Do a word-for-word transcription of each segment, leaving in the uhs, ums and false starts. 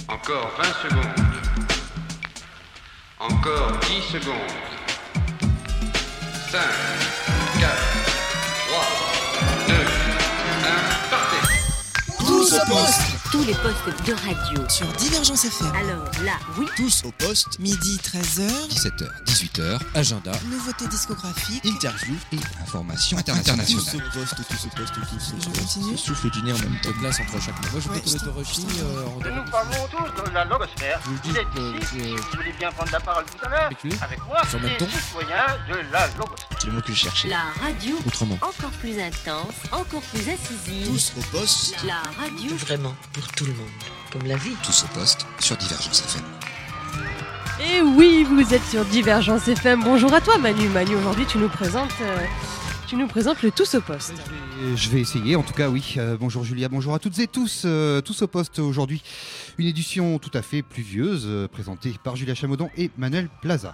Encore vingt secondes. Encore dix secondes. cinq, quatre, trois, deux, un, partez. Tous au poste. Tous les postes de radio. Sur Divergence F M. Alors là, oui. Tous au poste. Midi treize heures. dix-sept heures, dix-huit heures. Agenda. Nouveautés discographiques. Interview et information internationale. Tous au poste, tous au poste, tous au poste. Je continue. Souffle du nez en même temps. De place entre chaque mot. Moi, je Ouais, vais te je t'en- Rochny. je t'en- Euh, en début. Nous parlons tous de la logosphère. Je vous dis Vous êtes que, ici, euh, si vous voulez bien prendre la parole tout à l'heure, avec lui, avec moi, sur le même des ton. citoyens de la logosphère. C'est le mot que je cherchais. La radio, Autrement. encore plus intense, encore plus incisive. Tous au poste. La radio, Vraiment, pour tout le monde. Comme la vie. Tous au poste sur Divergence F M. Et oui, vous êtes sur Divergence F M. Bonjour à toi Manu. Manu, aujourd'hui tu nous présentes, euh, tu nous présentes le Tous au poste. Et je vais essayer, en tout cas, oui. Euh, bonjour Julia, bonjour à toutes et tous. Euh, tous au poste aujourd'hui. Une édition tout à fait pluvieuse, euh, présentée par Julia Chamoudon et Manuel Plaza.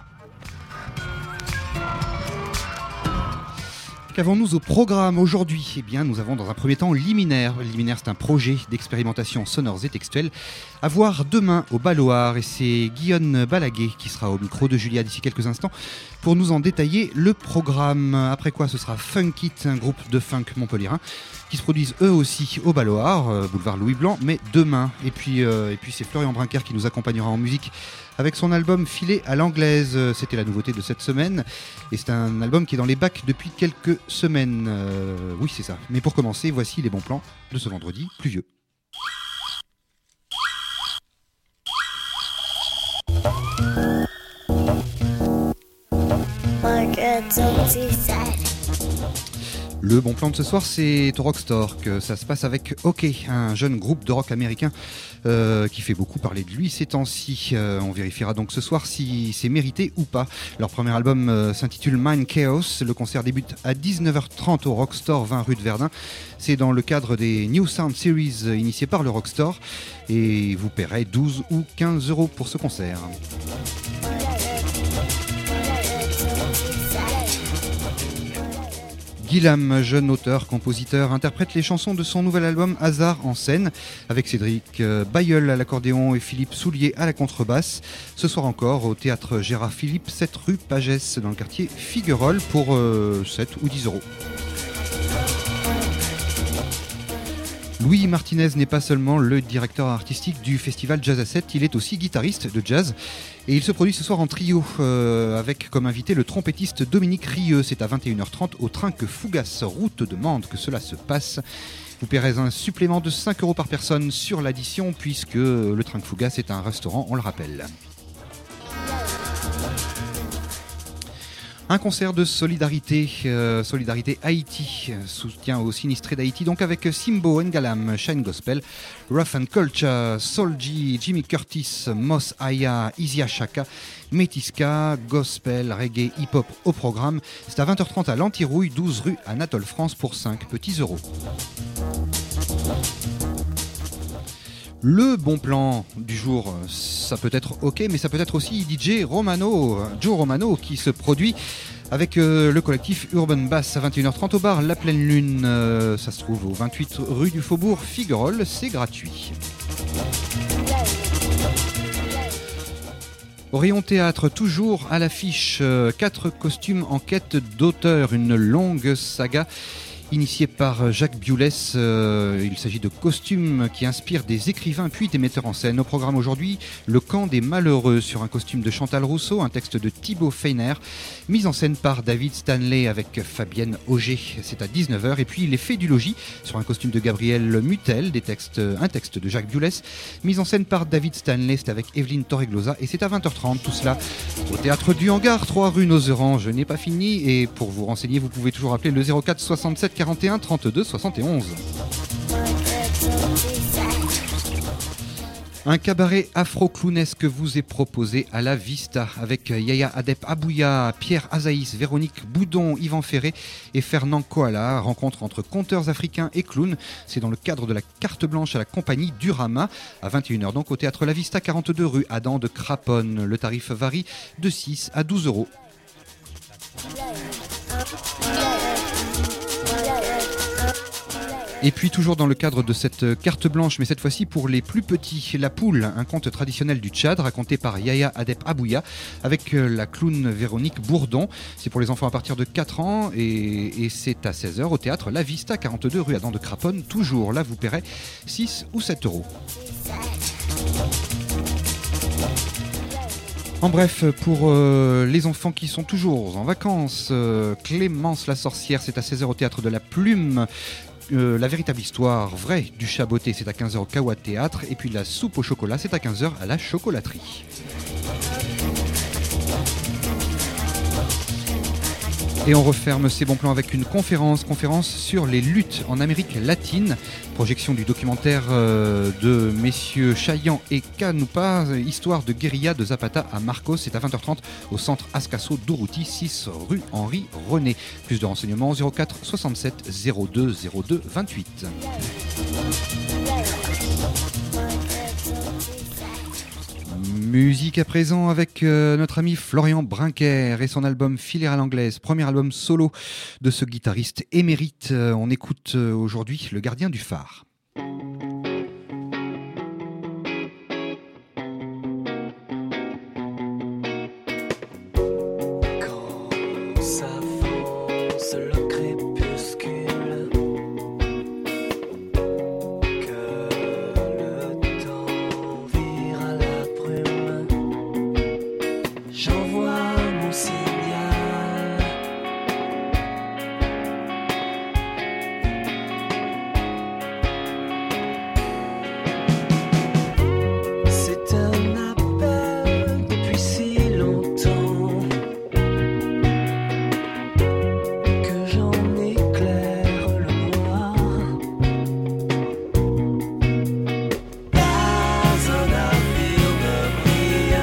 Qu'avons-nous au programme aujourd'hui ? Eh bien, nous avons dans un premier temps Liminaire. Liminaire, c'est un projet d'expérimentation sonores et textuelles à voir demain au Balloir. Et c'est Guillaume Balaguet qui sera au micro de Julia d'ici quelques instants pour nous en détailler le programme. Après quoi, ce sera Funkit, un groupe de funk montpelliérain qui se produisent eux aussi au Balloir, euh, boulevard Louis Blanc, mais demain. Et puis, euh, et puis c'est Florian Brinquer qui nous accompagnera en musique avec son album Filet à l'anglaise. C'était la nouveauté de cette semaine. Et c'est un album qui est dans les bacs depuis quelques semaines. Euh, oui, c'est ça. Mais pour commencer, voici les bons plans de ce vendredi pluvieux. Le bon plan de ce soir, c'est au Rockstore que ça se passe avec OK, un jeune groupe de rock américain euh, qui fait beaucoup parler de lui ces temps-ci. Euh, on vérifiera donc ce soir si c'est mérité ou pas. Leur premier album euh, s'intitule Mind Chaos. Le concert débute à dix-neuf heures trente au Rockstore, vingt rue de Verdun. C'est dans le cadre des New Sound Series euh, initiés par le Rockstore. Et vous paierez douze ou quinze euros pour ce concert. Guilhem, jeune auteur, compositeur, interprète les chansons de son nouvel album Hasard en scène avec Cédric Bayeul à l'accordéon et Philippe Soulier à la contrebasse. Ce soir encore au théâtre Gérard Philippe, sept rue Pagès dans le quartier Figuerolles pour euh, sept ou dix euros. Louis Martinez n'est pas seulement le directeur artistique du festival Jazz à sept, il est aussi guitariste de jazz. Et il se produit ce soir en trio euh, avec comme invité le trompettiste Dominique Rieux. C'est à vingt et une heures trente au train que Fougas, route de Mende, que cela se passe. Vous paierez un supplément de cinq euros par personne sur l'addition puisque le train que Fougas est un restaurant, on le rappelle. Un concert de solidarité, euh, solidarité Haïti, soutien aux sinistrés d'Haïti, donc avec Simbo Ngalam, Shine Gospel, Rough and Culture, Soulji, Jimmy Curtis, Mos Aya, Isia Shaka, Métisca, Gospel, Reggae, Hip Hop au programme. C'est à vingt heures trente à l'Antirouille, douze rue Anatole France pour cinq petits euros. Le bon plan du jour, ça peut être OK, mais ça peut être aussi D J Romano, Joe Romano, qui se produit avec euh, le collectif Urban Bass à vingt et une heures trente au bar La Pleine Lune. Euh, ça se trouve au vingt-huit rue du Faubourg Figuerolles, c'est gratuit. Au rayon théâtre, toujours à l'affiche, euh, quatre costumes en quête d'auteur, une longue saga. Initié par Jacques Biulès, euh, il s'agit de costumes qui inspirent des écrivains puis des metteurs en scène. Au programme aujourd'hui, Le Camp des Malheureux sur un costume de Chantal Rousseau, un texte de Thibaut Feiner, mise en scène par David Stanley avec Fabienne Auger. C'est à dix-neuf heures. Et puis Les Fées du Logis sur un costume de Gabriel Mutel, des textes, un texte de Jacques Biulès, mise en scène par David Stanley. C'est avec Evelyne Torreglosa et c'est à vingt heures trente. Tout cela au Théâtre du Hangar, trois rue Nozeran. Je n'ai pas fini et pour vous renseigner, vous pouvez toujours appeler le zéro quatre soixante-sept quarante et un trente-deux soixante et onze. Un cabaret afro-clownesque vous est proposé à la Vista avec Yaya Adep Abouya, Pierre Azaïs, Véronique Boudon, Yvan Ferré et Fernand Koala. Rencontre entre conteurs africains et clowns. C'est dans le cadre de la carte blanche à la compagnie Durama à vingt et une heures. Donc au théâtre La Vista, quarante-deux rue Adam de Craponne. Le tarif varie de six à douze euros. Et puis toujours dans le cadre de cette carte blanche, mais cette fois-ci pour les plus petits, La Poule, un conte traditionnel du Tchad raconté par Yaya Adep Abouya avec la clown Véronique Bourdon. C'est pour les enfants à partir de quatre ans et, et c'est à seize heures au théâtre La Vista, quarante-deux rue Adam de Craponne. Toujours là, vous paierez six ou sept euros. En bref, pour euh, les enfants qui sont toujours en vacances, euh, Clémence la sorcière, c'est à seize heures au théâtre de la Plume. Euh, la véritable histoire vraie du chat botté, c'est à quinze heures au Kawa Théâtre. Et puis la soupe au chocolat, c'est à quinze heures à la chocolaterie. Et on referme ces bons plans avec une conférence, conférence sur les luttes en Amérique latine. Projection du documentaire euh, de messieurs Chaillan et Canupa, histoire de guérilla de Zapata à Marcos. C'est à vingt heures trente au centre Ascaso d'Urruti, six rue Henri René. Plus de renseignements zéro quatre soixante-sept zéro deux zéro deux vingt-huit. Musique à présent avec euh, notre ami Florian Brinquer et son album Filer à l'anglaise, premier album solo de ce guitariste émérite. Euh, on écoute euh, aujourd'hui Le Gardien du Phare. Quand s'avance le crépuscule, que le temps vire à la brume, j'envoie mon signal. C'est un appel depuis si longtemps que j'en éclaire le noir. Pas un navire ne brille,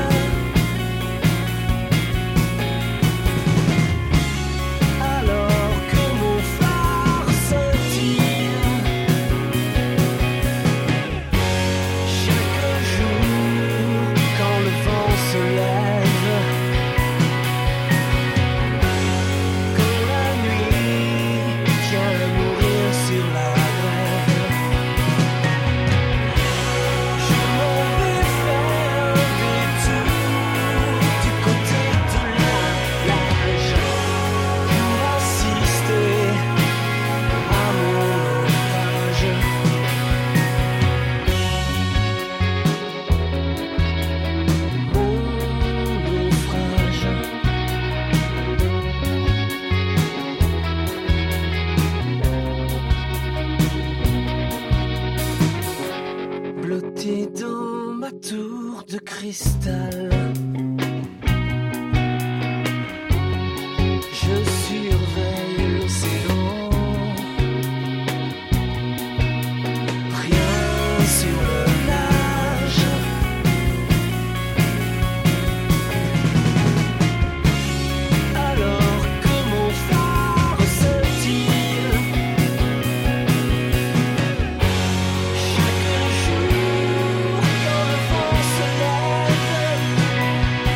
alors que mon phare scintille. Chaque jour, quand le vent se lève, quand la nuit vient à mourir sur la grève, je m'en vais faire un détour du côté de la plage pour assister à mon naufrage. Mon naufrage. Blotti dans ma tour de cristal, je surveille l'océan. Rien sur le nage. Alors que mon phare scintille, chaque jour quand le vent se lève,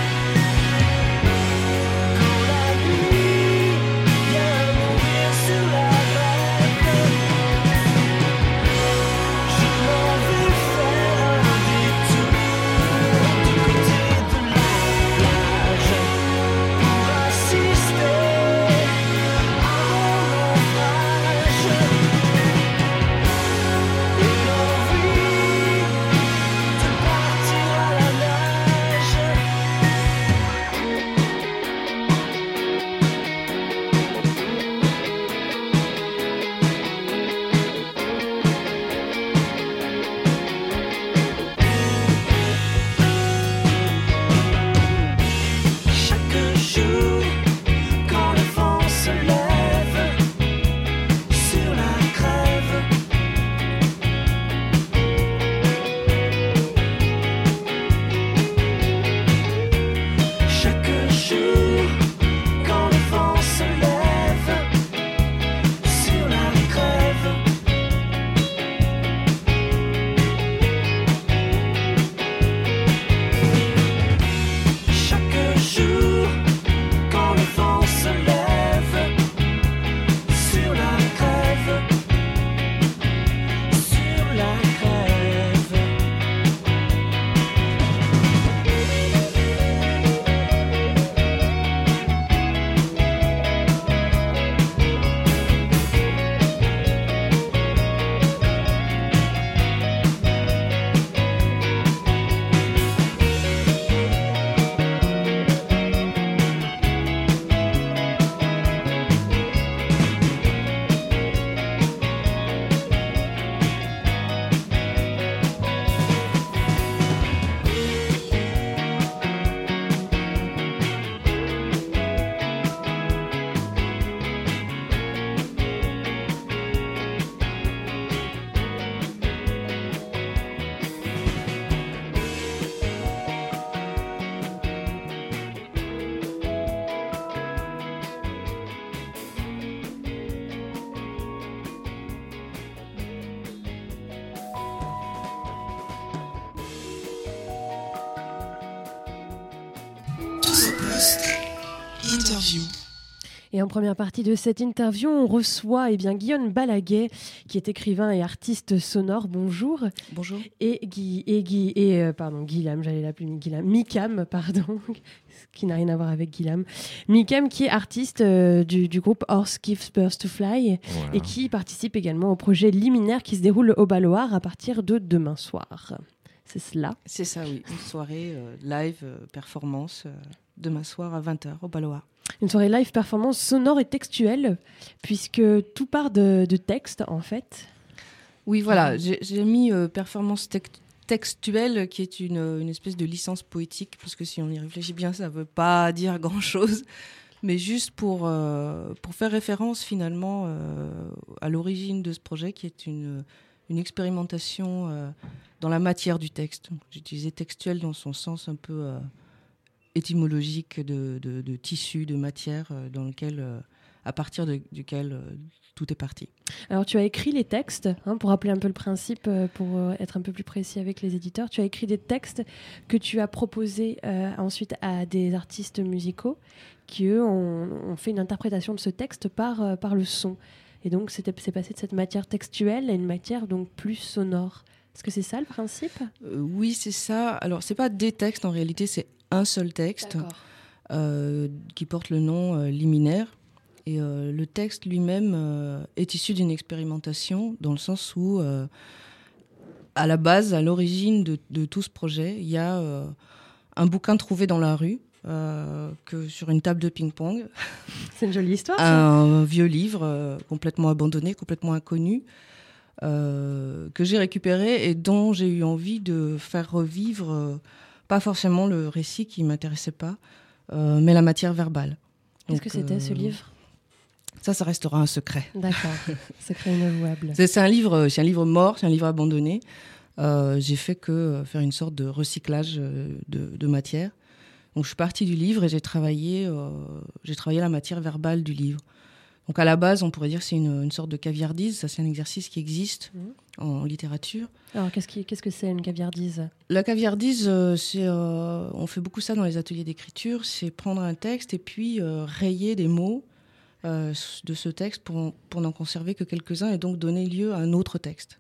Post Interview. Et en première partie de cette interview, on reçoit eh bien, Guillaume Balaguet, qui est écrivain et artiste sonore. Bonjour. Bonjour. Et Guy, et Guy, et euh, pardon, Guilhem, j'allais l'appeler Guilhem. Mikam, pardon, qui n'a rien à voir avec Guilhem. Mikam, qui est artiste euh, du, du groupe Horse Gives Birth to Fly, voilà. Et qui participe également au projet Liminaire qui se déroule au Balloir à partir de demain soir. C'est cela? C'est ça, oui. Une soirée euh, live, euh, performance, euh, demain soir à vingt heures au Balloir. Une soirée live performance sonore et textuelle, puisque tout part de, de texte, en fait. Oui, voilà. J'ai, j'ai mis euh, performance te- textuelle, qui est une, une espèce de licence poétique, parce que si on y réfléchit bien, ça ne veut pas dire grand-chose, mais juste pour, euh, pour faire référence, finalement, euh, à l'origine de ce projet, qui est une, une expérimentation euh, dans la matière du texte. J'ai utilisé textuel dans son sens un peu... Euh, étymologique de, de, de tissu, de matière, euh, dans lequel, euh, à partir de, duquel euh, tout est parti. Alors tu as écrit les textes, hein, pour rappeler un peu le principe, euh, pour euh, être un peu plus précis avec les éditeurs, tu as écrit des textes que tu as proposés euh, ensuite à des artistes musicaux qui, eux, ont, ont fait une interprétation de ce texte par, euh, par le son. Et donc c'était, c'est passé de cette matière textuelle à une matière donc plus sonore. Est-ce que c'est ça le principe ? euh, Oui, c'est ça. Alors c'est pas des textes, en réalité, c'est un seul texte euh, qui porte le nom euh, Liminaire. Et euh, le texte lui-même euh, est issu d'une expérimentation, dans le sens où, euh, à la base, à l'origine de, de tout ce projet, il y a euh, un bouquin trouvé dans la rue, euh, que sur une table de ping-pong. C'est une jolie histoire. Un, un vieux livre euh, complètement abandonné, complètement inconnu, euh, que j'ai récupéré et dont j'ai eu envie de faire revivre... Euh, pas forcément le récit qui ne m'intéressait pas, euh, mais la matière verbale. Qu'est-ce que c'était euh, ce livre ? Ça, ça restera un secret. D'accord, secret inavouable. C'est, c'est, un livre, c'est un livre mort, c'est un livre abandonné. Euh, j'ai fait que faire une sorte de recyclage de, de matière. Donc je suis partie du livre et j'ai travaillé, euh, j'ai travaillé la matière verbale du livre. Donc à la base, on pourrait dire que c'est une, une sorte de caviardise. Ça, c'est un exercice qui existe mmh. en littérature. Alors, qu'est-ce, qui, qu'est-ce que c'est une caviardise ? La caviardise, euh, c'est, euh, on fait beaucoup ça dans les ateliers d'écriture. C'est prendre un texte et puis euh, rayer des mots euh, de ce texte pour, pour n'en conserver que quelques-uns et donc donner lieu à un autre texte.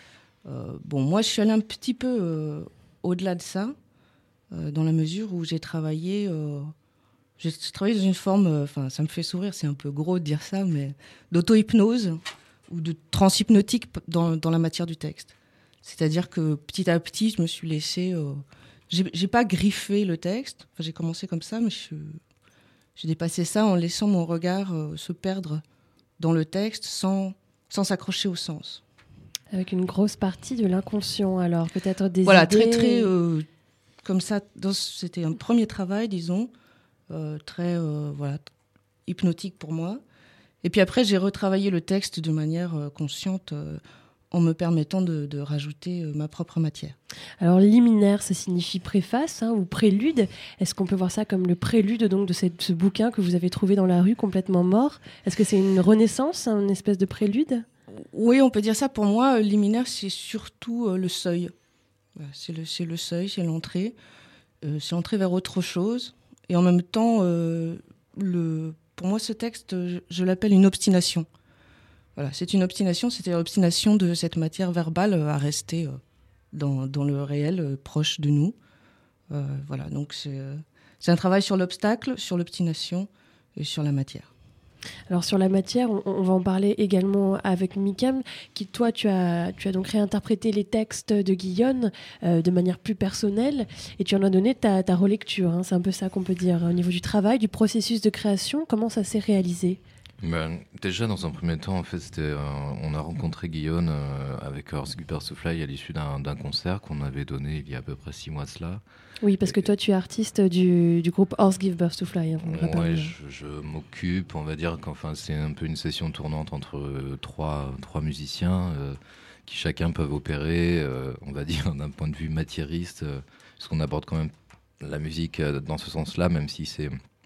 Euh, bon, moi, je suis allée un petit peu euh, au-delà de ça, euh, dans la mesure où j'ai travaillé... Euh, J'ai travaillé dans une forme, enfin, euh, ça me fait sourire, c'est un peu gros de dire ça, mais d'auto-hypnose ou de transhypnotique dans, dans la matière du texte. C'est-à-dire que petit à petit, je me suis laissée... Euh, j'ai, j'ai pas griffé le texte, enfin, j'ai commencé comme ça, mais je, j'ai dépassé ça en laissant mon regard euh, se perdre dans le texte sans, sans s'accrocher au sens. Avec une grosse partie de l'inconscient, alors, peut-être des voilà, idées... Voilà, très, très... Euh, comme ça, dans, c'était un premier travail, disons... Euh, très euh, voilà, hypnotique pour moi. Et puis après, j'ai retravaillé le texte de manière euh, consciente euh, en me permettant de, de rajouter euh, ma propre matière. Alors, liminaire, ça signifie préface hein, ou prélude. Est-ce qu'on peut voir ça comme le prélude donc, de cette, ce bouquin que vous avez trouvé dans la rue, complètement mort ? Est-ce que c'est une renaissance, une espèce de prélude ? Oui, on peut dire ça. Pour moi, liminaire, c'est surtout euh, le seuil. Voilà, c'est, le, c'est le seuil, c'est l'entrée. Euh, c'est l'entrée vers autre chose. Et en même temps, euh, le, pour moi, ce texte, je, je l'appelle une obstination. Voilà, c'est une obstination, c'est-à-dire l'obstination de cette matière verbale à rester euh, dans, dans le réel, euh, proche de nous. Euh, voilà, donc c'est, euh, c'est un travail sur l'obstacle, sur l'obstination et sur la matière. Alors sur la matière, on, on va en parler également avec Mikam, qui toi tu as, tu as donc réinterprété les textes de Guillaume euh, de manière plus personnelle et tu en as donné ta, ta relecture, hein, c'est un peu ça qu'on peut dire. Au niveau du travail, du processus de création, comment ça s'est réalisé ? Ben, déjà, dans un premier temps, en fait, c'était, euh, on a rencontré Guillaume euh, avec Horse Gives Birth to Fly à l'issue d'un, d'un concert qu'on avait donné il y a à peu près six mois de cela. Oui, parce que toi, tu es artiste du, du groupe Horse Gives Birth to Fly. Hein, ouais, je, je m'occupe, on va dire qu'enfin, c'est un peu une session tournante entre euh, trois, trois musiciens euh, qui chacun peuvent opérer, euh, on va dire, d'un point de vue matiériste, euh, parce qu'on aborde quand même la musique euh, dans ce sens-là, même si c'est...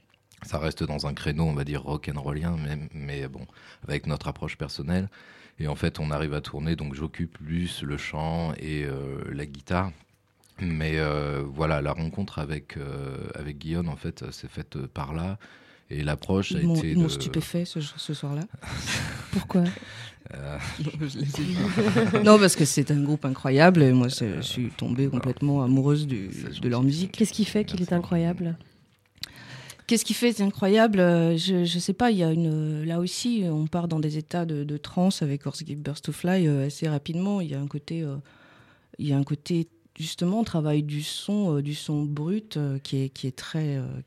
Ça reste dans un créneau, on va dire, rock'n'rollien, mais, mais bon, avec notre approche personnelle. Et en fait, on arrive à tourner, donc j'occupe plus le chant et euh, la guitare. Mais euh, voilà, la rencontre avec, euh, avec Guillaume, en fait, s'est faite par là. Et l'approche a Ils m'ont, été. ils m'ont de... stupéfait ce, ce soir-là. Pourquoi euh... Non, parce que c'est un groupe incroyable et moi je suis tombée complètement amoureuse du, de leur musique. Qu'est-ce qui fait qu'il est incroyable ? Qu'est-ce qui fait c'est incroyable ? Je je sais pas. Il y a une là aussi on part dans des états de, de transe avec Horse Give Birth to Fly euh, assez rapidement. Il y a un côté euh, il y a un côté justement travail du son euh, du son brut euh, qui est qui est très euh,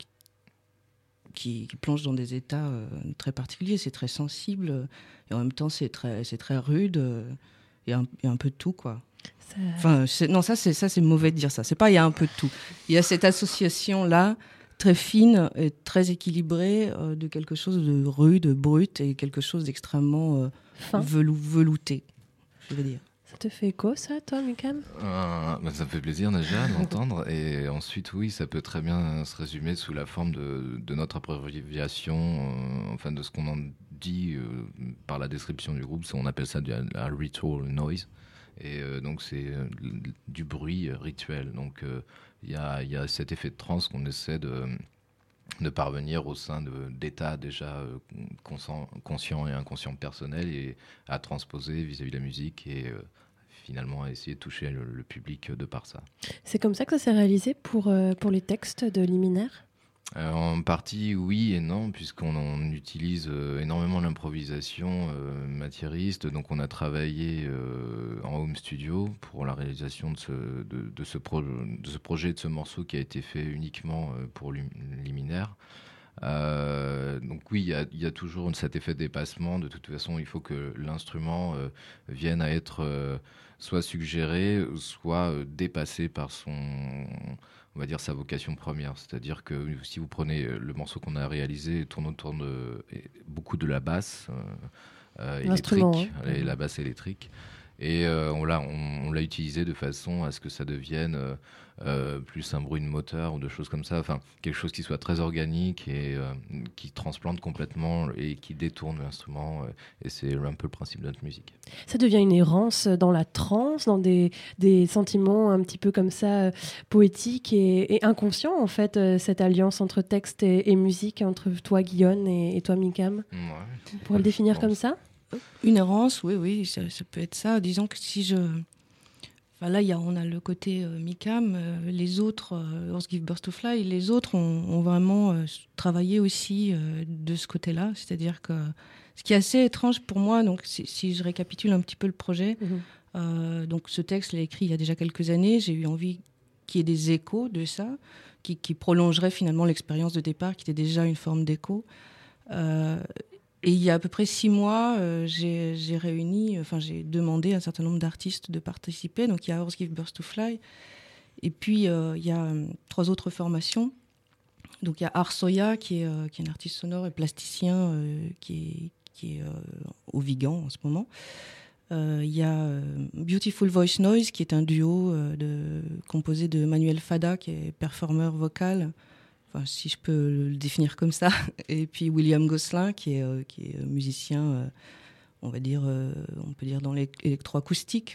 qui, qui plonge dans des états euh, très particuliers. C'est très sensible euh, et en même temps c'est très c'est très rude. Euh, il y a un, il y a un peu de tout quoi. Ça... Enfin c'est, non ça c'est ça c'est mauvais de dire ça. C'est pas il y a un peu de tout. Il y a cette association là. Très fine et très équilibrée euh, de quelque chose de rude, de brut et quelque chose d'extrêmement euh, velou- velouté, je veux dire. Ça te fait écho, ça, toi, Mikam ? euh, bah, Ça me fait plaisir déjà d'entendre. Et ensuite, oui, ça peut très bien se résumer sous la forme de, de notre abréviation, euh, enfin de ce qu'on en dit euh, par la description du groupe. On appelle ça du un ritual noise. Et euh, donc, c'est euh, du bruit rituel. Donc, euh, Il y, a, il y a cet effet de transe qu'on essaie de, de parvenir au sein de, d'états déjà euh, conscient, conscients et inconscients personnels et à transposer vis-à-vis de la musique et euh, finalement à essayer de toucher le, le public de par ça. C'est comme ça que ça s'est réalisé pour, euh, pour les textes de Liminaire ? Euh, en partie oui et non, puisqu'on on utilise euh, énormément l'improvisation euh, matiériste. Donc on a travaillé euh, en home studio pour la réalisation de ce, de, de, ce pro- de ce projet, de ce morceau qui a été fait uniquement euh, pour Liminaire. Euh, donc oui, il y a, y a toujours cet effet de dépassement. De toute façon, il faut que l'instrument euh, vienne à être euh, soit suggéré, soit euh, dépassé par son... on va dire sa vocation première, c'est-à-dire que si vous prenez le morceau qu'on a réalisé, il tourne autour de beaucoup de la basse euh, électrique, hein. et la basse électrique, et euh, on l'a on, on l'a utilisé de façon à ce que ça devienne euh, euh, plus un bruit de moteur ou de choses comme ça, enfin quelque chose qui soit très organique et euh, qui transplante complètement et qui détourne l'instrument, euh, et c'est un peu le principe de notre musique. Ça devient une errance dans la transe, dans des, des sentiments un petit peu comme ça, euh, poétiques et, et inconscients en fait, euh, cette alliance entre texte et, et musique, entre toi Guillaume et, et toi Mikam. Ouais, On pourrait le définir comme ça ? Une errance, oui, oui, ça, ça peut être ça. Disons que si je... Enfin, là, y a, on a le côté euh, Mikam, euh, les autres, euh, Horse Give Birth to Fly, les autres ont, ont vraiment euh, travaillé aussi euh, de ce côté-là. C'est-à-dire que ce qui est assez étrange pour moi, donc, si, si je récapitule un petit peu le projet, mmh. euh, donc ce texte, je l'ai écrit il y a déjà quelques années. J'ai eu envie qu'il y ait des échos de ça, qui, qui prolongerait finalement l'expérience de départ, qui était déjà une forme d'écho. Euh, Et il y a à peu près six mois, euh, j'ai, j'ai réuni, enfin j'ai demandé à un certain nombre d'artistes de participer. Donc il y a Horse Give Birth to Fly, et puis euh, il y a euh, trois autres formations. Donc il y a Arsoya qui est, euh, qui est un artiste sonore et plasticien euh, qui est, qui est euh, au Vigan en ce moment. Euh, il y a euh, Beautiful Voice Noise qui est un duo euh, de, composé de Manuel Fada qui est performeur vocal. Enfin, si je peux le définir comme ça, et puis William Gosselin, qui est, euh, qui est musicien, euh, on va dire, euh, on peut dire dans l'électroacoustique.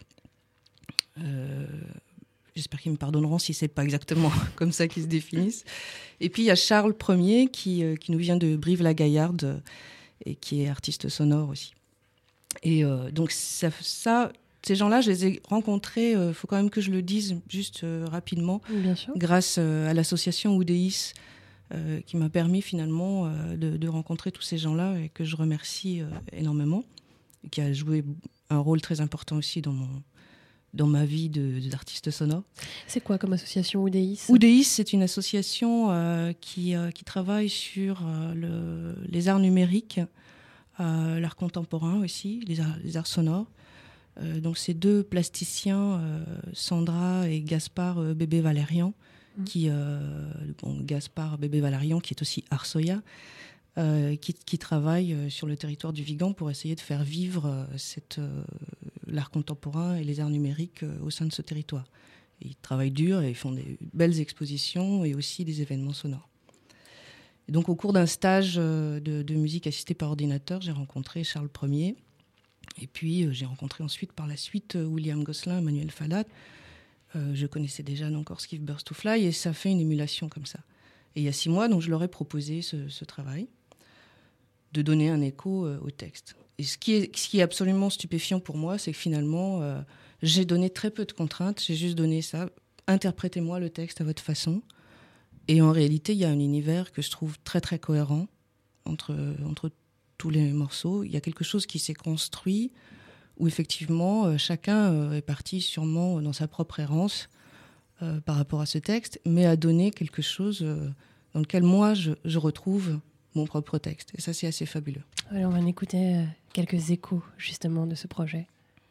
Euh, j'espère qu'ils me pardonneront si c'est pas exactement comme ça qu'ils se définissent. Et puis il y a Charles Ier, qui, euh, qui nous vient de Brive-la-Gaillarde, euh, et qui est artiste sonore aussi. Et euh, donc ça... ça Ces gens-là, je les ai rencontrés, il euh, faut quand même que je le dise juste euh, rapidement, Bien sûr. grâce euh, à l'association Oudeis, euh, qui m'a permis finalement euh, de, de rencontrer tous ces gens-là et que je remercie euh, énormément, et qui a joué un rôle très important aussi dans, mon, dans ma vie de, d'artiste sonore. C'est quoi comme association Oudeis ? Oudeis, c'est une association euh, qui, euh, qui travaille sur euh, le, les arts numériques, euh, l'art contemporain aussi, les arts, les arts sonores. Euh, donc ces deux plasticiens, euh, Sandra et Gaspard euh, Bébé Valérian, mmh. qui, euh, bon, Gaspard Bébé Valérian, qui est aussi Arsoya, euh, qui, qui travaillent euh, sur le territoire du Vigan pour essayer de faire vivre euh, cette, euh, l'art contemporain et les arts numériques euh, au sein de ce territoire. Et ils travaillent dur et ils font des belles expositions et aussi des événements sonores. Et donc au cours d'un stage euh, de, de musique assistée par ordinateur, j'ai rencontré Charles Ier. Et puis, euh, j'ai rencontré ensuite, par la suite, euh, William Gosselin et Manuel Fada, Euh, je connaissais déjà donc Orskiff Burst to Fly et ça fait une émulation comme ça. Et il y a six mois, donc, je leur ai proposé ce, ce travail, de donner un écho euh, au texte. Et ce qui, est, ce qui est absolument stupéfiant pour moi, c'est que finalement, euh, j'ai donné très peu de contraintes, j'ai juste donné ça, interprétez-moi le texte à votre façon. Et en réalité, il y a un univers que je trouve très très cohérent entre, entre tous les morceaux. Il y a quelque chose qui s'est construit, où effectivement, euh, chacun euh, est parti sûrement dans sa propre errance euh, par rapport à ce texte, mais a donné quelque chose euh, dans lequel moi, je, je retrouve mon propre texte. Et ça, c'est assez fabuleux. Alors, on va en écouter euh, quelques échos, justement, de ce projet.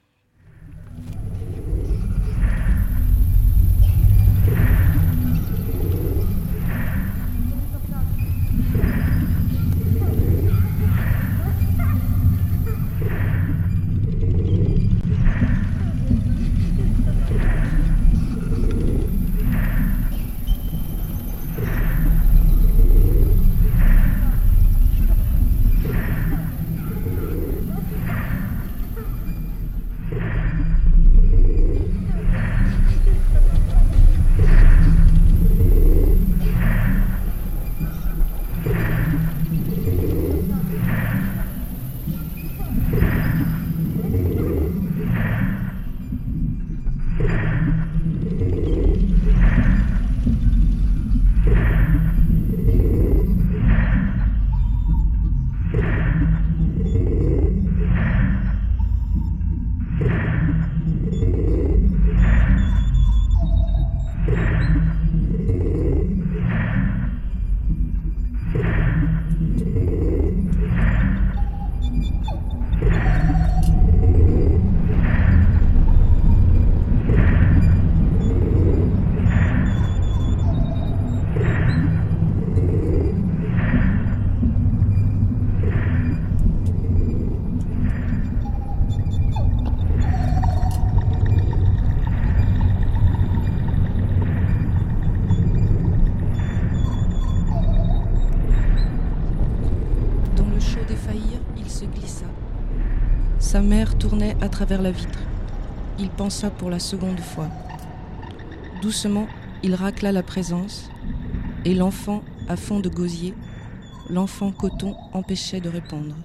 Sa mère tournait à travers la vitre. Il pensa pour la seconde fois. Doucement, il racla la présence, et l'enfant, à fond de gosier, l'enfant coton empêchait de répondre.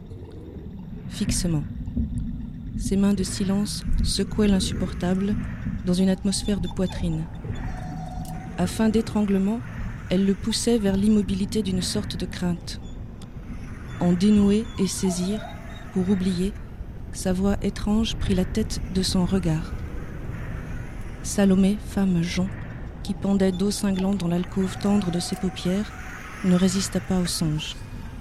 Fixement. Ses mains de silence secouaient l'insupportable dans une atmosphère de poitrine. À fin d'étranglement, elle le poussait vers l'immobilité d'une sorte de crainte. En dénouer et saisir, pour oublier, sa voix étrange prit la tête de son regard. Salomé, femme jonc, qui pendait d'eau cinglante dans l'alcôve tendre de ses paupières, ne résista pas au songe.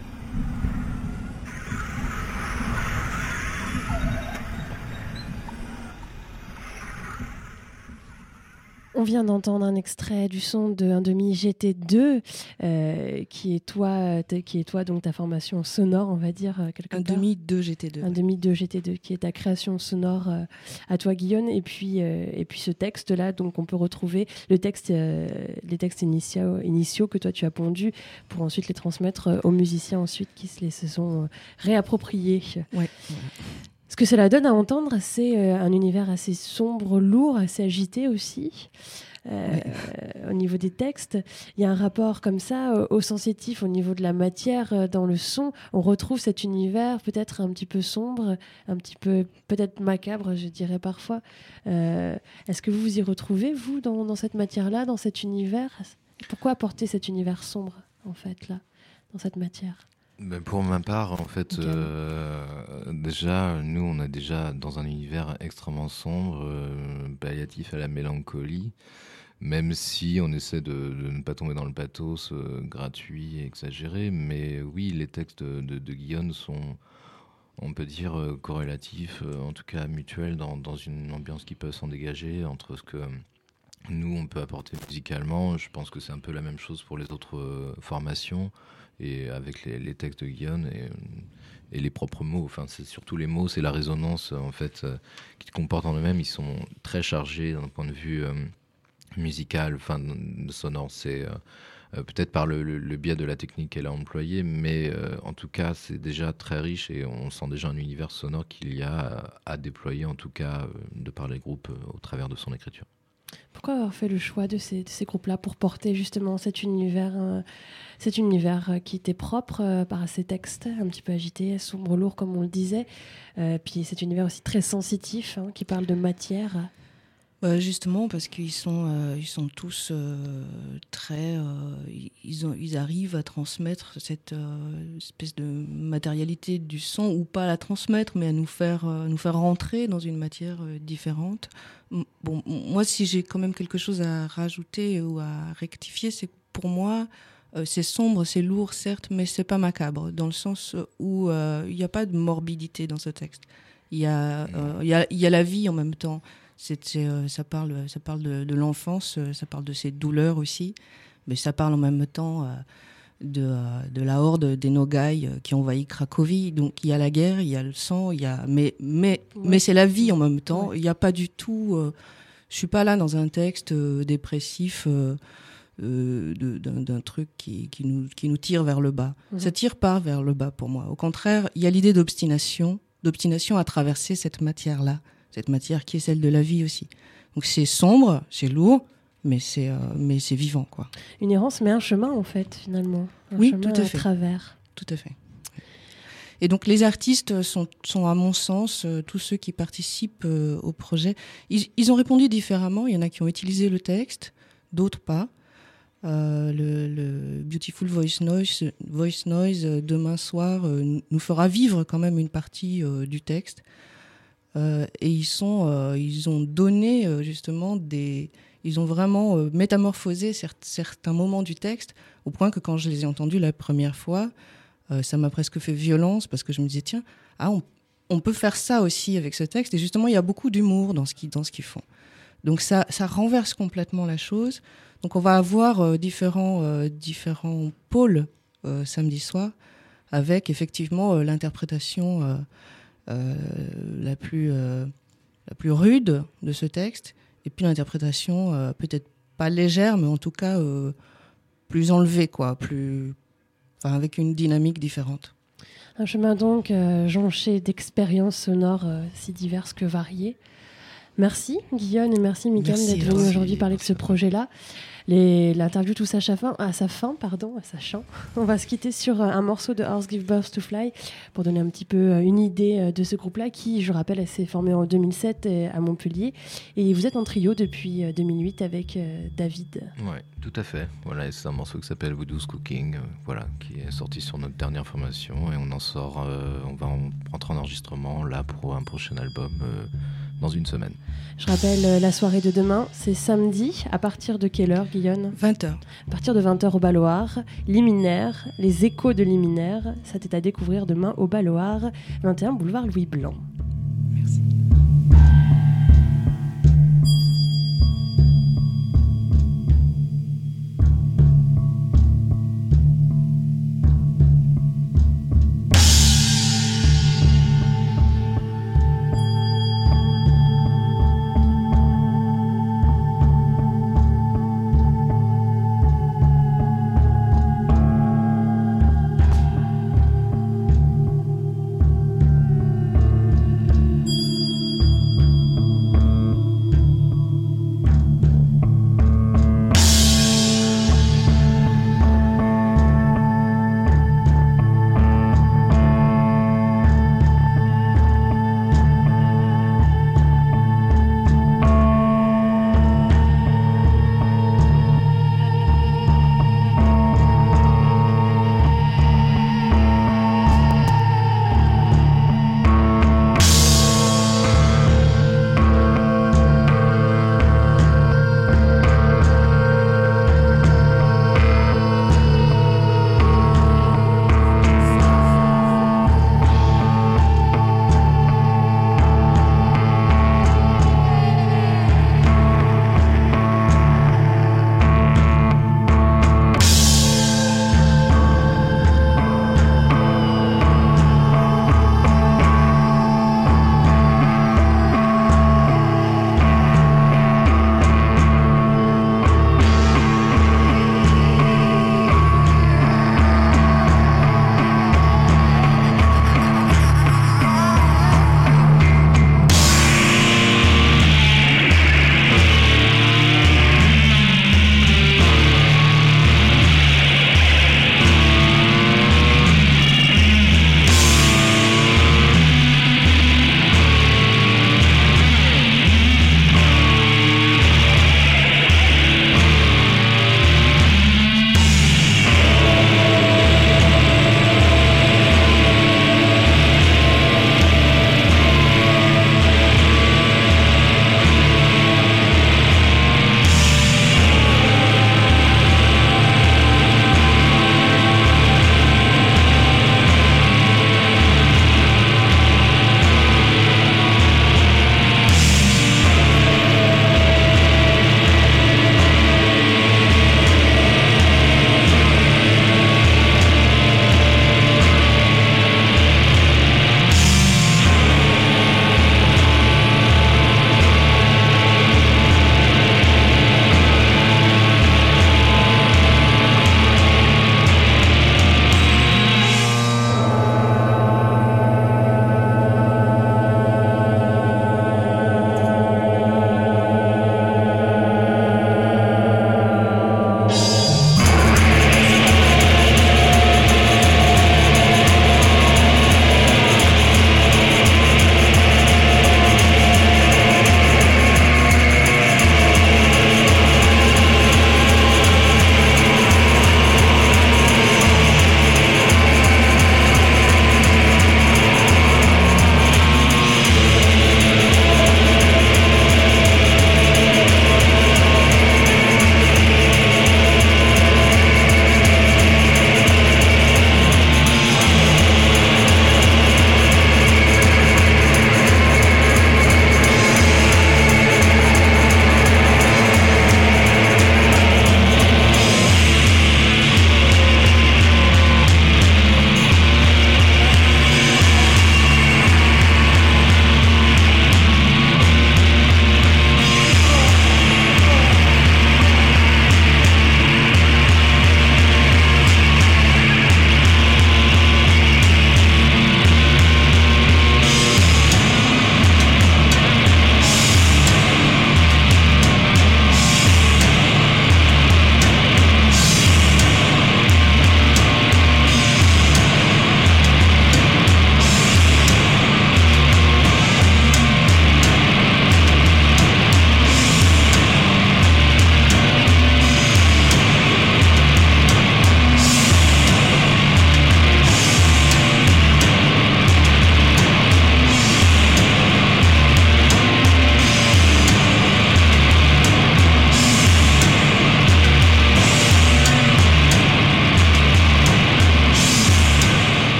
On vient d'entendre un extrait du son de un demi G T deux, euh, qui est toi, t- qui est toi donc ta formation sonore, on va dire quelque un part. demi deux G T deux. Un demi deux G T deux, qui est ta création sonore euh, à toi, Guillaume, et puis euh, et puis ce texte-là, donc on peut retrouver le texte, euh, les textes initiaux, initiaux que toi tu as pondus pour ensuite les transmettre aux musiciens ensuite qui se les se sont euh, réappropriés. Ouais. Ce que cela donne à entendre, c'est euh, un univers assez sombre, lourd, assez agité aussi. Euh, ouais. euh, au niveau des textes, il y a un rapport comme ça euh, au sensitif, au niveau de la matière, euh, dans le son. On retrouve cet univers peut-être un petit peu sombre, un petit peu peut-être macabre, je dirais parfois. Euh, est-ce que vous vous y retrouvez, vous, dans, dans cette matière-là, dans cet univers ? Pourquoi apporter cet univers sombre, en fait, là, dans cette matière ? Ben pour ma part, en fait, okay. euh, déjà, nous, on a déjà dans un univers extrêmement sombre, euh, palliatif à la mélancolie, même si on essaie de, de ne pas tomber dans le pathos euh, gratuit et exagéré. Mais oui, les textes de, de, de Guillaume sont, on peut dire, euh, corrélatifs, euh, en tout cas mutuels, dans, dans une ambiance qui peut s'en dégager entre ce que nous, on peut apporter musicalement. Je pense que c'est un peu la même chose pour les autres euh, formations. Et avec les, les textes de Guillaume et, et les propres mots, enfin c'est surtout les mots, c'est la résonance en fait euh, qu'ils comportent en eux-mêmes. Ils sont très chargés d'un point de vue euh, musical, enfin sonore. C'est euh, euh, peut-être par le, le, le biais de la technique qu'elle a employée, mais euh, en tout cas c'est déjà très riche et on sent déjà un univers sonore qu'il y a à, à déployer, en tout cas euh, de par les groupes euh, au travers de son écriture. Pourquoi avoir fait le choix de ces, de ces groupes-là pour porter justement cet univers, euh, cet univers euh, qui était propre euh, par ces textes un petit peu agités, sombres, lourds comme on le disait, euh, puis cet univers aussi très sensitif hein, qui parle de matière. Bah justement parce qu'ils sont, euh, ils sont tous euh, très, euh, ils, ont, ils arrivent à transmettre cette euh, espèce de matérialité du son, ou pas à la transmettre, mais à nous faire, euh, nous faire rentrer dans une matière euh, différente. Bon, moi, si j'ai quand même quelque chose à rajouter ou à rectifier, c'est que pour moi, euh, c'est sombre, c'est lourd, certes, mais c'est pas macabre, dans le sens où euh, il n'y a pas de morbidité dans ce texte. Il y a, euh, il y a, il y a la vie en même temps. C'est, c'est, euh, ça parle, ça parle de, de l'enfance, euh, ça parle de ses douleurs aussi, mais ça parle en même temps euh, de, euh, de la horde des Nogai euh, qui envahit Cracovie. Donc il y a la guerre, il y a le sang, il y a, mais, mais, ouais. mais c'est la vie en même temps. Ouais. Il n'y a pas du tout. Euh, je suis pas là dans un texte euh, dépressif euh, euh, de, d'un, d'un truc qui, qui, nous, qui nous tire vers le bas. Mmh. Ça tire pas vers le bas pour moi. Au contraire, il y a l'idée d'obstination, d'obstination à traverser cette matière-là. Cette matière qui est celle de la vie aussi. Donc c'est sombre, c'est lourd, mais c'est, euh, mais c'est vivant, quoi. Une errance, mais un chemin, en fait, finalement. Un oui, chemin tout à, à fait. travers. Tout à fait. Et donc les artistes sont, sont à mon sens, euh, tous ceux qui participent euh, au projet, ils, ils ont répondu différemment. Il y en a qui ont utilisé le texte, d'autres pas. Euh, le, le Beautiful Voice Noise, Voice Noise euh, demain soir, euh, nous fera vivre quand même une partie euh, du texte. Euh, et ils sont, euh, ils ont donné euh, justement des, ils ont vraiment euh, métamorphosé cer- certains moments du texte, au point que quand je les ai entendus la première fois, euh, ça m'a presque fait violence parce que je me disais tiens, ah on, on peut faire ça aussi avec ce texte. Et justement, il y a beaucoup d'humour dans ce qu'ils, dans ce qu'ils font. Donc ça, ça renverse complètement la chose. Donc on va avoir euh, différents, euh, différents pôles euh, samedi soir, avec effectivement euh, l'interprétation. Euh, Euh, la plus euh, la plus rude de ce texte, et puis l'interprétation euh, peut-être pas légère, mais en tout cas euh, plus enlevée, quoi, plus, enfin avec une dynamique différente. Un chemin donc euh, jonché d'expériences sonores euh, si diverses que variées. Merci Guillaume et merci Mickaël d'être venu aujourd'hui parler de ce projet-là. Les, l'interview touche à sa fin, à sa fin, pardon, à sa fin. On va se quitter sur un morceau de Horse Give Birth to Fly pour donner un petit peu une idée de ce groupe-là qui, je rappelle, s'est formé en deux mille sept à Montpellier. Et vous êtes en trio depuis deux mille huit avec David. Oui, tout à fait. Voilà, c'est un morceau qui s'appelle Voodoo's Cooking, euh, voilà, qui est sorti sur notre dernière formation et on en sort, euh, on va en, rentrer en enregistrement là pour un prochain album euh, dans une semaine. Je rappelle euh, la soirée de demain, c'est samedi. À partir de quelle heure, Guillaume ? vingt heures. À partir de vingt heures au Balloir. Liminaire, les échos de Liminaire. Ça t'est à découvrir demain au Balloir, vingt et un boulevard Louis Blanc. Merci.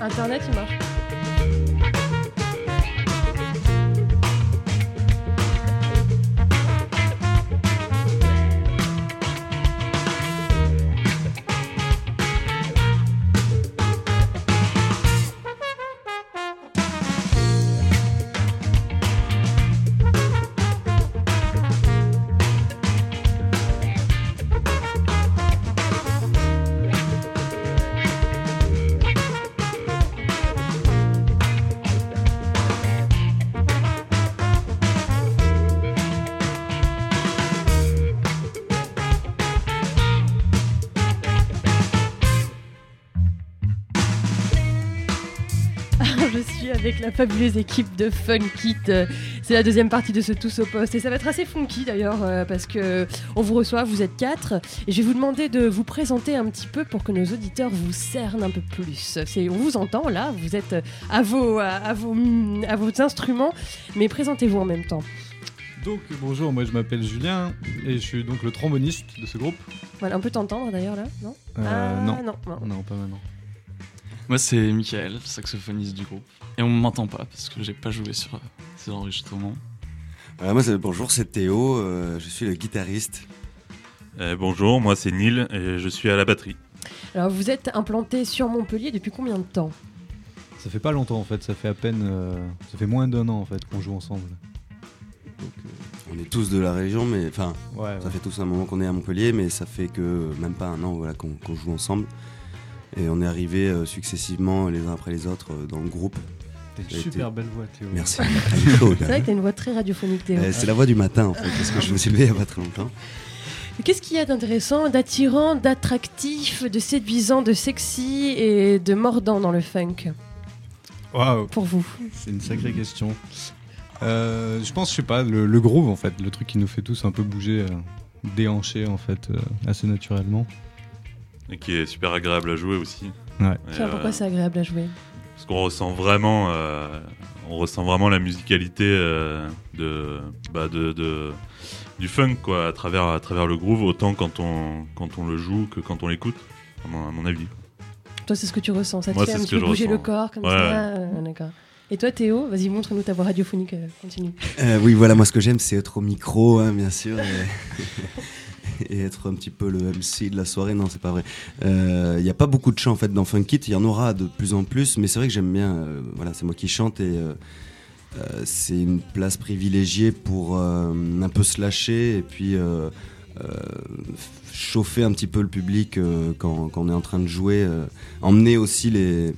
Internet, il marche. Je suis avec la fabuleuse équipe de Funk It. C'est la deuxième partie de ce Tous au poste et ça va être assez funky d'ailleurs euh, parce que on vous reçoit, vous êtes quatre et je vais vous demander de vous présenter un petit peu pour que nos auditeurs vous cernent un peu plus. C'est, on vous entend là, vous êtes à vos, à, à vos, à vos instruments, mais présentez-vous en même temps. Donc bonjour, moi je m'appelle Julien et je suis donc le tromboniste de ce groupe. Voilà, on peut t'entendre d'ailleurs là, non euh, ah, non. non, non, non, pas maintenant. Moi c'est Michael, saxophoniste du groupe. Et on m'entend pas parce que j'ai pas joué sur euh, ces enregistrements. Euh, moi c'est, bonjour, c'est Théo, euh, je suis le guitariste. Euh, bonjour, moi c'est Neil et je suis à la batterie. Alors vous êtes implanté sur Montpellier depuis combien de temps ? Ça fait pas longtemps en fait, ça fait à peine, euh, ça fait moins d'un an en fait qu'on joue ensemble. Donc, euh... On est tous de la région, mais enfin, ouais, ça ouais. fait tous un moment qu'on est à Montpellier, mais ça fait que même pas un an voilà, qu'on, qu'on joue ensemble. Et on est arrivés euh, successivement les uns après les autres euh, dans le groupe. T'as une super été... belle voix, Théo. Merci. C'est vrai que t'as une voix très radiophonique, Théo. Euh, c'est la voix du matin en fait, parce que je me suis levé il y a pas très longtemps. Qu'est-ce qu'il y a d'intéressant, d'attirant, d'attractif, de séduisant, de sexy et de mordant dans le funk ? Waouh. Pour vous ? C'est une sacrée question. Euh, je pense, je sais pas, le, le groove en fait, le truc qui nous fait tous un peu bouger, euh, déhancher en fait, euh, assez naturellement. Et qui est super agréable à jouer aussi. Ouais. Tiens, pourquoi euh, c'est agréable à jouer ? Parce qu'on ressent vraiment, euh, on ressent vraiment la musicalité euh, de, bah de, de, du funk quoi, à travers, à travers le groove, autant quand on, quand on le joue que quand on l'écoute, à mon, à mon avis. Toi, c'est ce que tu ressens, ça te Moi, fait un petit peu bouger ressens. Le corps comme ouais. ça. Euh, d'accord. Et toi, Théo, vas-y, montre-nous ta voix radiophonique. Euh, continue. Euh, oui, voilà, moi, ce que j'aime, c'est être au micro, hein, bien sûr. Et... et être un petit peu le M C de la soirée. Non, c'est pas vrai. Il euh, n'y a pas beaucoup de chants en fait dans Funk It. Il y en aura de plus en plus, mais c'est vrai que j'aime bien. Euh, voilà, c'est moi qui chante et euh, euh, c'est une place privilégiée pour euh, un peu se lâcher et puis euh, euh, chauffer un petit peu le public euh, quand, quand on est en train de jouer. Euh, emmener aussi les,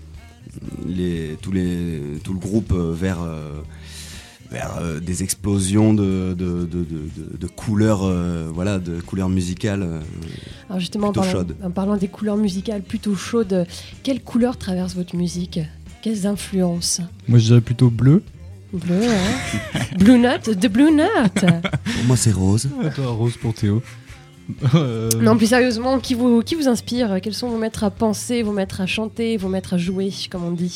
les, tous les, tout le groupe vers. Euh, vers euh, des explosions de, de, de, de, de couleurs, euh, voilà, de couleurs musicales euh, Alors justement, plutôt en parlant, chaudes. En parlant des couleurs musicales plutôt chaudes, quelles couleurs traversent votre musique ? Quelles influences ? Moi, je dirais plutôt bleu. Bleu, hein. Blue Note, de Blue Note. Pour moi, c'est rose. Et toi, rose pour Théo. euh... Non, plus sérieusement, qui vous, qui vous inspire ? Quels sont vos maîtres à penser, vos maîtres à chanter, vos maîtres à jouer, comme on dit ?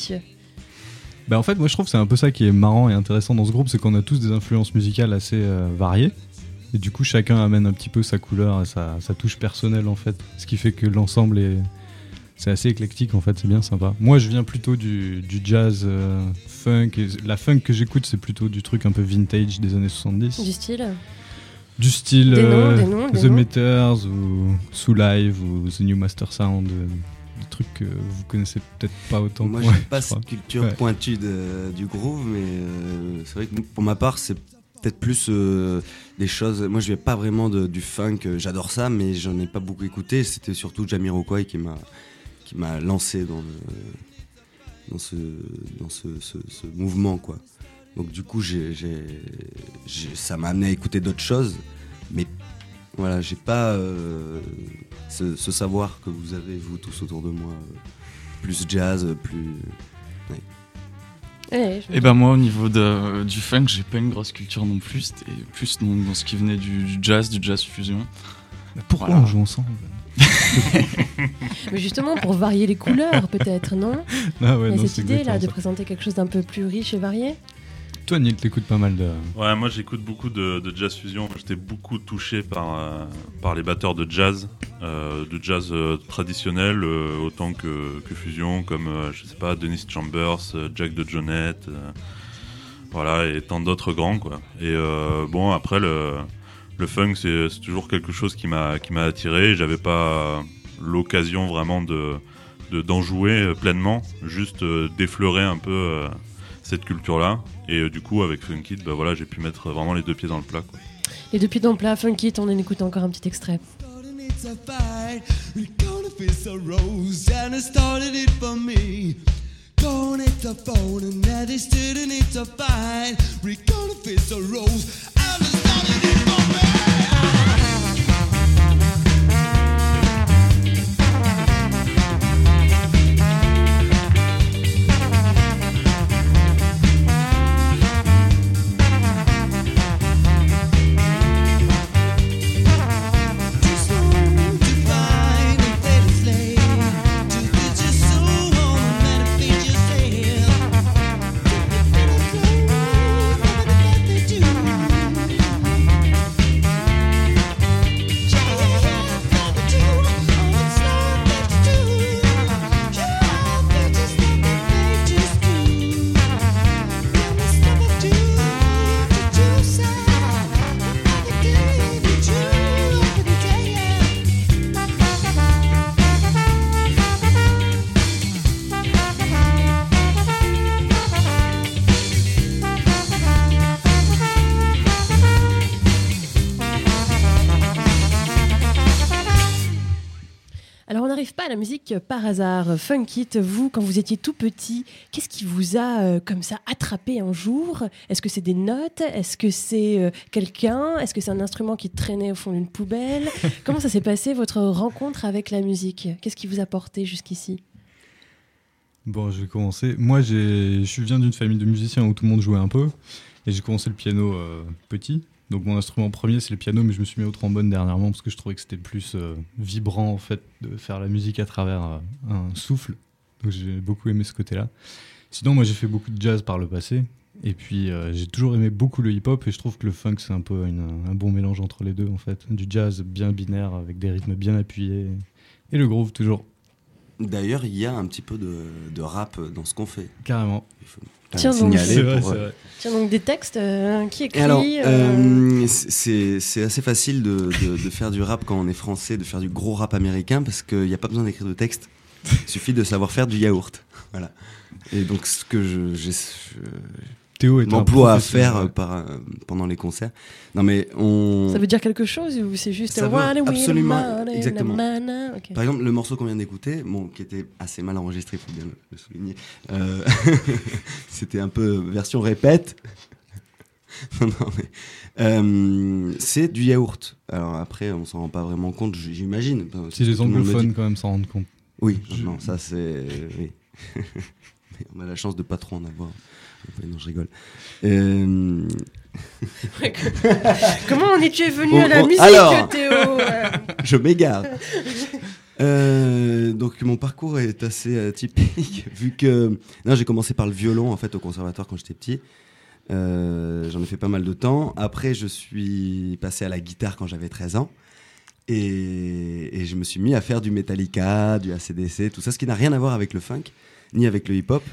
Bah en fait, moi je trouve que c'est un peu ça qui est marrant et intéressant dans ce groupe, c'est qu'on a tous des influences musicales assez euh, variées. Et du coup, chacun amène un petit peu sa couleur et sa, sa touche personnelle en fait. Ce qui fait que l'ensemble est... c'est assez éclectique en fait, c'est bien sympa. Moi je viens plutôt du, du jazz euh, funk. Et la funk que j'écoute, c'est plutôt du truc un peu vintage des années soixante-dix. Du style Du style des euh, noms, des noms, des The noms. Meters ou Sous Live ou The New Master Sound. Euh, des trucs que vous connaissez peut-être pas autant. Moi, que moi, moi, j'ai pas cette culture ouais. pointue de, du groove, mais euh, c'est vrai que pour ma part, c'est peut-être plus euh, des choses. Moi, je viens pas vraiment de, du funk. J'adore ça, mais j'en ai pas beaucoup écouté. C'était surtout Jamiroquai qui m'a qui m'a lancé dans le dans ce dans ce, ce, ce mouvement, quoi. Donc du coup, j'ai, j'ai, j'ai, ça m'a amené à écouter d'autres choses, mais voilà, j'ai pas euh, ce, ce savoir que vous avez, vous tous autour de moi, euh, plus jazz, plus... Ouais. Ouais, et ben moi, au niveau de, du funk, j'ai pas une grosse culture non plus, c'était plus dans, dans ce qui venait du, du jazz, du jazz fusion. Mais pourquoi voilà. on joue ensemble ? Mais justement, pour varier les couleurs, peut-être, non ? Ah ouais, Il y a non, cette idée là ça. de présenter quelque chose d'un peu plus riche et varié ? Toi, Neil, t'écoutes pas mal de... Ouais, moi j'écoute beaucoup de, de jazz fusion. J'étais beaucoup touché par, euh, par les batteurs de jazz, euh, de jazz euh, traditionnel, euh, autant que, que fusion, comme, euh, je sais pas, Dennis Chambers, euh, Jack DeJohnette, euh, voilà, et tant d'autres grands, quoi. Et euh, bon, après, le, le funk, c'est, c'est toujours quelque chose qui m'a, qui m'a attiré. J'avais pas l'occasion vraiment de, de, d'en jouer pleinement, juste euh, d'effleurer un peu euh, cette culture-là. Et euh, du coup, avec Funk It, bah, voilà, j'ai pu mettre vraiment les deux pieds dans le plat, quoi. Les deux pieds dans le plat, Funk It, on en écoute encore un petit extrait. Alors on n'arrive pas à la musique par hasard. Funk It, vous, quand vous étiez tout petit, qu'est-ce qui vous a euh, comme ça attrapé un jour ? Est-ce que c'est des notes ? Est-ce que c'est euh, quelqu'un ? Est-ce que c'est un instrument qui traînait au fond d'une poubelle ? Comment ça s'est passé, votre rencontre avec la musique ? Qu'est-ce qui vous a porté jusqu'ici ? Bon, je vais commencer. Moi, j'ai... je viens d'une famille de musiciens où tout le monde jouait un peu. Et j'ai commencé le piano euh, petit. Donc mon instrument premier, c'est le piano, mais je me suis mis au trombone dernièrement parce que je trouvais que c'était plus euh, vibrant en fait de faire la musique à travers euh, un souffle. Donc j'ai beaucoup aimé ce côté-là. Sinon, moi j'ai fait beaucoup de jazz par le passé. Et puis euh, j'ai toujours aimé beaucoup le hip-hop et je trouve que le funk c'est un peu une, un bon mélange entre les deux en fait. Du jazz bien binaire avec des rythmes bien appuyés et le groove toujours. D'ailleurs, il y a un petit peu de, de rap dans ce qu'on fait. Carrément. Il faut Tiens donc, signaler c'est vrai, pour, c'est euh, vrai. Tiens donc des textes euh, qui écrit. Alors, euh... euh, c'est, c'est assez facile de, de, de faire du rap quand on est français, de faire du gros rap américain parce qu'il n'y a pas besoin d'écrire de texte. Il suffit de savoir faire du yaourt. Voilà. Et donc, ce que je, j'ai, je Théo est m'emploie un à professionnel, faire ouais. par, euh, pendant les concerts. Non, mais on. Ça veut dire quelque chose ou c'est juste Ça veut Wanna win absolument, money, exactement. na, na, na. Okay. Par exemple, le morceau qu'on vient d'écouter, bon, qui était assez mal enregistré, il faut bien le, le souligner. Euh, c'était un peu version répète. non, non, mais, euh, c'est du yaourt. Alors après, on s'en rend pas vraiment compte, j'imagine. Si les anglophones quand même s'en rendent compte. Oui, Je... non, ça c'est. Oui. On a la chance de pas trop en avoir. Non, je rigole. Euh... Comment en es-tu venu oh, à la oh, musique, alors, Théo? Je m'égare. Euh, donc mon parcours est assez atypique vu que non, j'ai commencé par le violon en fait au conservatoire quand j'étais petit. Euh, j'en ai fait pas mal de temps. Après, je suis passé à la guitare quand j'avais treize ans. Et, et je me suis mis à faire du Metallica, du A C D C, tout ça, ce qui n'a rien à voir avec le funk, ni avec le hip-hop.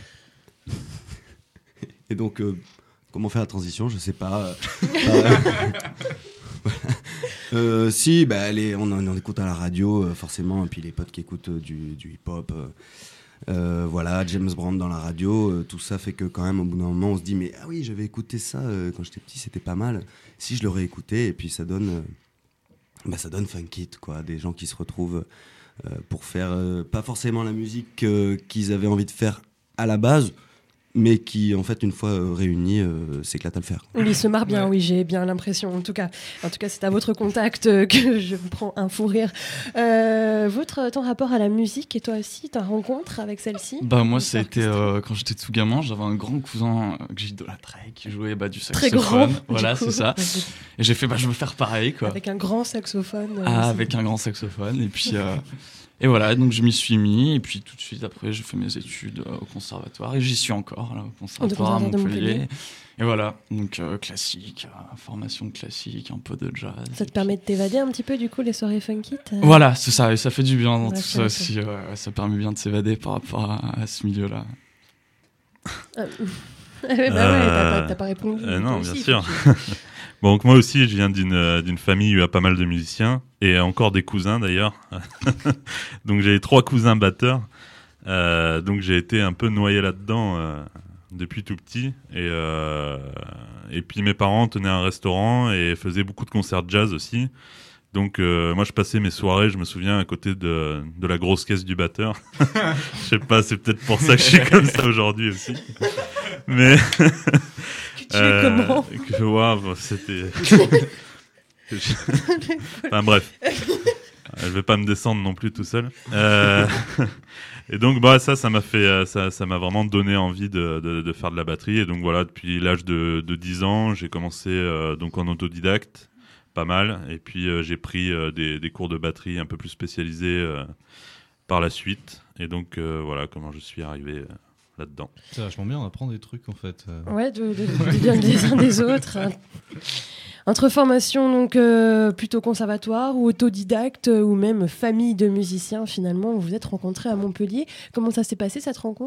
Et donc, euh, comment faire la transition ? Je sais pas. Euh, euh, voilà. euh, si, bah, allez, on, en, on écoute à la radio, euh, forcément, et puis les potes qui écoutent euh, du, du hip-hop. Euh, euh, voilà, James Brown dans la radio, euh, tout ça fait que quand même, au bout d'un moment, on se dit, mais ah oui, j'avais écouté ça euh, quand j'étais petit, c'était pas mal. Si je l'aurais écouté, et puis ça donne... Euh, Bah, ça donne Funk It, quoi. Des gens qui se retrouvent euh, pour faire euh, pas forcément la musique euh, qu'ils avaient envie de faire à la base, mais qui, en fait, une fois euh, réunis, euh, s'éclatent à le faire. Oui, il se marre bien, ouais. Oui, j'ai bien l'impression. En tout cas, en tout cas, c'est à votre contact euh, que je prends un fou rire. Euh, votre, ton rapport à la musique et toi aussi, ta rencontre avec celle-ci ? Bah moi, ça a été euh, quand j'étais tout gamin, j'avais un grand cousin euh, que j'idolâtrais qui jouait bah, du saxophone. Très grand. Voilà, c'est ça. Et j'ai fait, bah je veux faire pareil, quoi. Avec un grand saxophone. Euh, ah, avec un grand saxophone. Et puis. Euh, Et voilà, donc je m'y suis mis, et puis tout de suite après, j'ai fait mes études au conservatoire, et j'y suis encore, là, au conservatoire à Montpellier. Montpellier. Et voilà, donc euh, classique, euh, formation classique, un peu de jazz. Ça te permet de t'évader un petit peu, du coup, les soirées funky euh... Voilà, c'est ça, et ça fait du bien dans ouais, tout ça aussi, euh, ça permet bien de s'évader par rapport à, à ce milieu-là. Ah, bah ouais, t'as pas, t'as pas répondu. Euh, non, bien aussi, sûr. Bon, donc moi aussi, je viens d'une, d'une famille où il y a pas mal de musiciens, et encore des cousins d'ailleurs. Donc j'ai trois cousins batteurs, euh, donc j'ai été un peu noyé là-dedans euh, depuis tout petit. Et, euh, et puis mes parents tenaient un restaurant et faisaient beaucoup de concerts de jazz aussi. Donc euh, moi je passais mes soirées, je me souviens, à côté de, de la grosse caisse du batteur. Je sais pas, c'est peut-être pour ça que je suis comme ça aujourd'hui aussi. Mais... Tu es comment que, wow, c'était... Enfin bref, je vais pas me descendre non plus tout seul. Euh... Et donc bah ça, ça m'a fait, ça, ça m'a vraiment donné envie de, de, de faire de la batterie. Et donc voilà, depuis l'âge de, de dix ans, j'ai commencé euh, donc en autodidacte, pas mal. Et puis euh, j'ai pris euh, des, des cours de batterie un peu plus spécialisés euh, par la suite. Et donc euh, voilà comment je suis arrivé. Euh, là-dedans. C'est vachement bien, on apprend des trucs en fait. Ouais, de, de, de bien des uns des autres. Entre formation donc euh, plutôt conservatoire ou autodidacte ou même famille de musiciens, finalement, vous vous êtes rencontrés à Montpellier. Comment ça s'est passé cette rencontre ?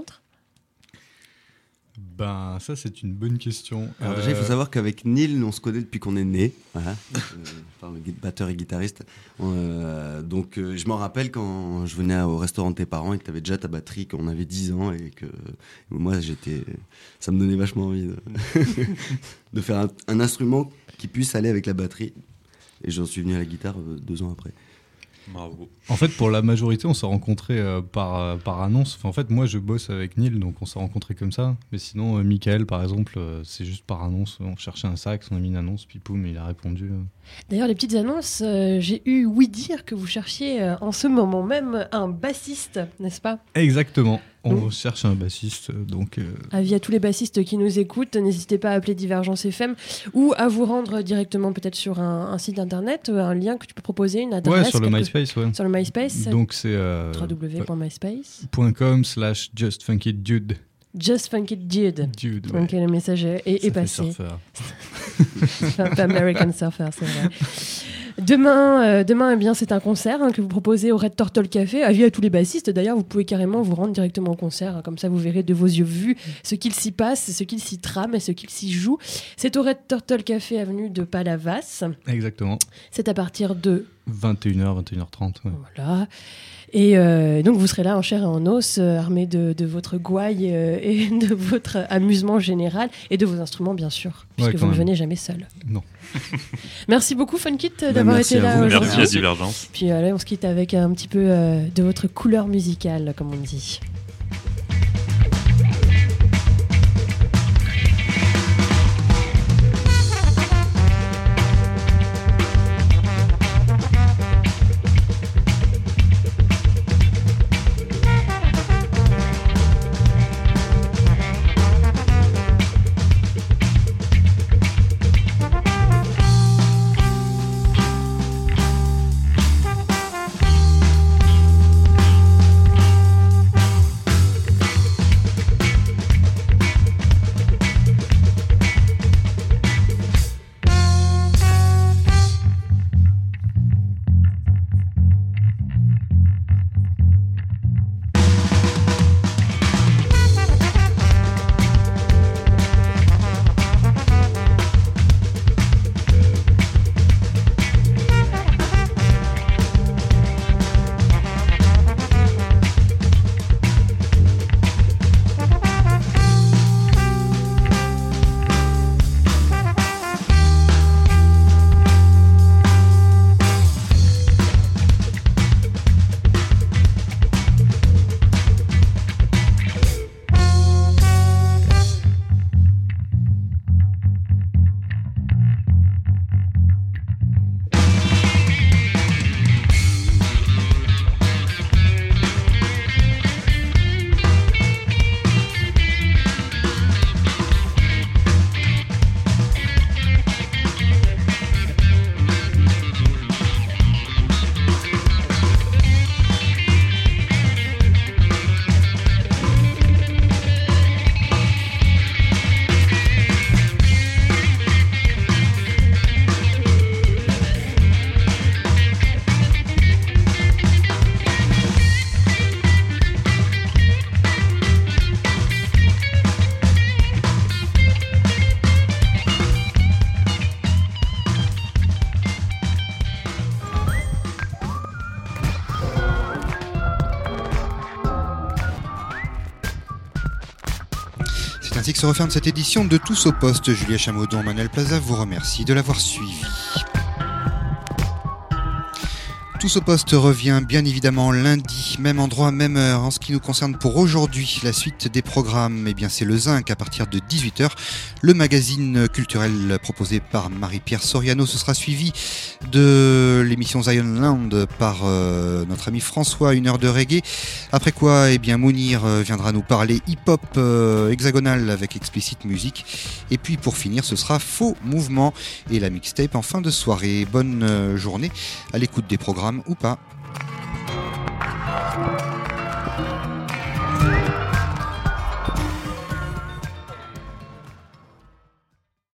Ben, ça, c'est une bonne question. Alors, déjà, il faut savoir qu'avec Neil, on se connaît depuis qu'on est né. Voilà. euh, enfin, batteur et guitariste. Euh, donc, euh, je m'en rappelle quand je venais au restaurant de tes parents et que tu avais déjà ta batterie, qu'on avait dix ans et que moi, j'étais. Ça me donnait vachement envie de, de faire un, un instrument qui puisse aller avec la batterie. Et j'en suis venu à la guitare euh, deux ans après. Bravo. En fait, pour la majorité, on s'est rencontrés euh, par, euh, par annonce. Enfin, en fait, moi, je bosse avec Neil, donc on s'est rencontrés comme ça. Mais sinon, euh, Michael, par exemple, euh, c'est juste par annonce. On cherchait un sax, on a mis une annonce, puis poum, il a répondu. Euh. D'ailleurs, les petites annonces, euh, j'ai eu ouï dire que vous cherchiez euh, en ce moment même un bassiste, n'est-ce pas ? Exactement. On Donc, cherche un bassiste, donc... Euh... Avis à tous les bassistes qui nous écoutent, n'hésitez pas à appeler Divergence F M ou à vous rendre directement peut-être sur un, un site internet, un lien que tu peux proposer, une adresse. Ouais, sur le quelque... MySpace, ouais. Sur le MySpace. Donc c'est... Euh... w w w point myspace point com slash justfunkydude. Just Funky Dude. Dude, ouais. Donc le message est, est passé. C'est un peu American Surfer, c'est vrai. Demain, euh, demain eh bien, c'est un concert hein, que vous proposez au Red Turtle Café. Avis à tous les bassistes, d'ailleurs, vous pouvez carrément vous rendre directement au concert. Hein, comme ça, vous verrez de vos yeux vus ce qu'il s'y passe, ce qu'il s'y trame et ce qu'il s'y joue. C'est au Red Turtle Café, avenue de Palavas. Exactement. C'est à partir de... vingt et une heures, vingt et une heures trente. Ouais. Voilà. Et euh, donc vous serez là en chair et en os, euh, armé de, de votre gouaille euh, et de votre amusement général et de vos instruments bien sûr, puisque ouais, vous ne même. venez jamais seul. Non. Merci beaucoup Funkit d'avoir été là aujourd'hui. Merci à Divergence. Puis euh, là on se quitte avec un petit peu euh, de votre couleur musicale, comme on dit. ainsi que se referme cette édition de Tous au poste. Julia Chamoudon, Manuel Plaza vous remercie de l'avoir suivi. Tous au poste revient bien évidemment lundi, même endroit, même heure. En ce qui nous concerne pour aujourd'hui, la suite des programmes, eh bien c'est le Zinc à partir de dix-huit heures. Le magazine culturel proposé par Marie-Pierre Soriano, ce sera suivi de l'émission Zion Land par euh, notre ami François, une heure de reggae. Après quoi, eh bien Mounir euh, viendra nous parler hip-hop euh, hexagonal avec Explicit Music. Et puis pour finir, ce sera Faux Mouvement et la mixtape en fin de soirée. Bonne euh, journée à l'écoute des programmes ou pas.